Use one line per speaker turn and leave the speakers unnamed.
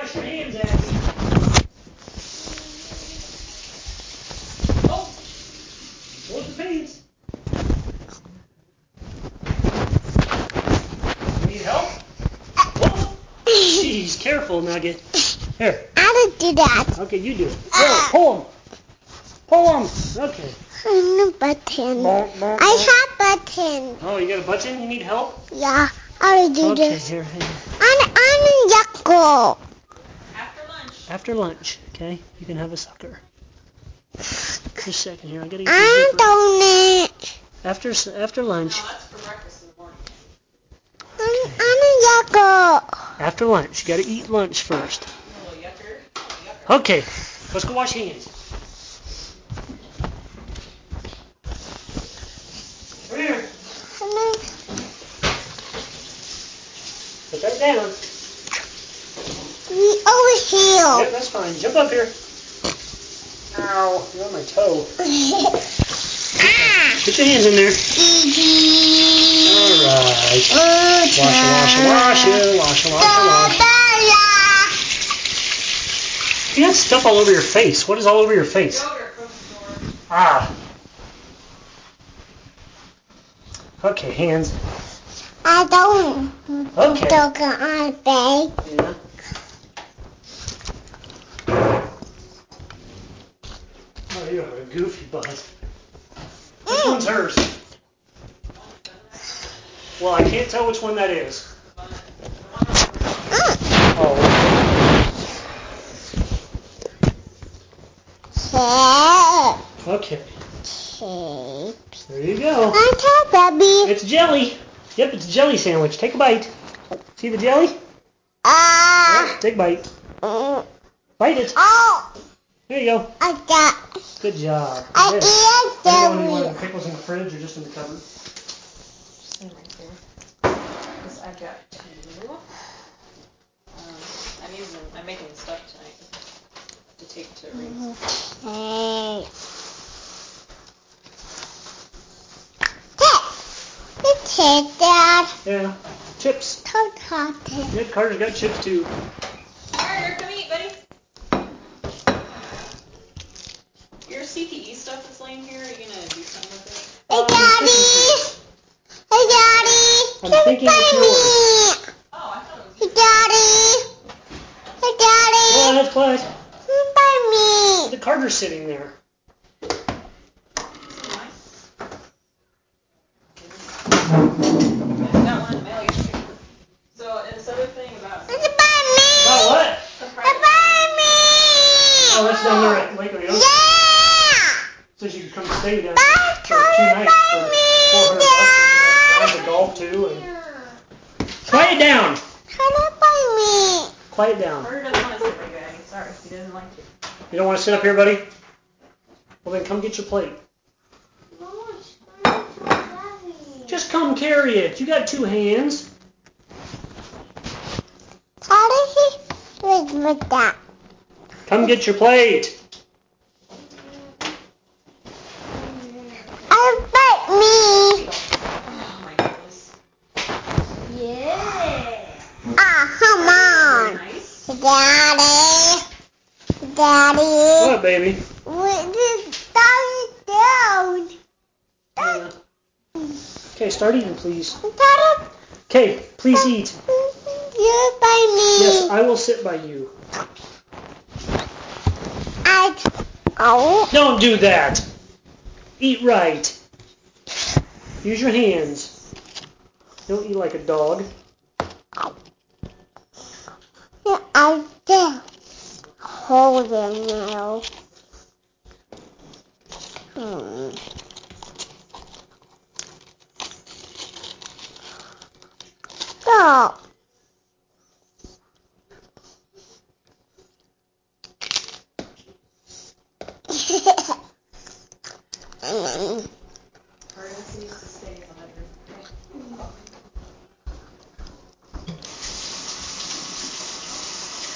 wash your hands, Abby. Oh! Hold the pants. Need help? Whoa! Jeez, careful, Nugget. Here.
I don't do that.
Okay, you do it. Pull him. Pull him. Okay.
I'm a button. I have button.
Oh, you got a button? You need help?
Yeah, I'll do
Okay,
this.
here.
I'm a Yakko.
After lunch, okay? You can have a sucker. Just a second here. I gotta get
I'm
your
donut.
After lunch.
No, that's for breakfast in the morning.
I'm a Yakko.
After lunch, you gotta eat lunch first.
A little yucker.
Okay, let's go wash hands. Come here. Put that down.
Over here.
Yep, that's fine. Jump up here. Ow, you're on my toe. Put your hands in there. All right. Wash it. You got stuff all over your face. What is all over your face?
Yogurt from the store.
Ah. Okay, hands.
I don't.
Okay.
Talk on face.
Yeah. Oh, you have a goofy butt. Which one's hers? Well, I can't tell which one that is. Oh. Okay. There you go.
Baby.
It's jelly. Yep, it's a jelly sandwich. Take a bite. See the jelly? Yep, take a bite. Bite it.
Oh,
There you go.
I got.
Good job.
I
Good.
eat
Anyone you want
jelly.
the pickles in the fridge or just in the cupboard?
And right there. Because I've got 2. I'm making stuff tonight to take to Reese.
Hey. Take that.
Yeah. Chips.
Carter.
Yeah, Carter's got chips too.
Carter, come eat, buddy. Your CPE stuff that's laying here, are you going to do something with it?
Hey, Daddy. Hey, Daddy.
I'm thinking it's yours.
Oh, I thought it was
Hey,
yours.
Daddy. Hey, Daddy.
Well, that's quiet.
By me.
The Carter's sitting there.
Got one in the mail yesterday. So, and this other thing about...
It's by me.
About what?
It's by me.
Oh, that's down there at Lake Leon.
Yeah.
Says you can come stay down there for 2 nights for $400. Rounds of golf too. And... Quiet down.
Come by me.
Quiet down.
Carter doesn't want to sit by you, Abby. Sorry, he doesn't like to.
You don't want to sit up here, buddy? Well, then come get your plate. Just come carry it. You got 2 hands.
How does he live with that?
Come get your plate.
Bite me.
Oh, my goodness. Yeah.
Come on.
Nice.
Daddy.
What, baby?
What is down?
Yeah. Okay, start eating, please.
Daddy.
Okay, please eat.
You're by me.
Yes, I will sit by you.
Oh.
Don't do that. Eat right. Use your hands. Don't eat like a dog.
I just hold him now.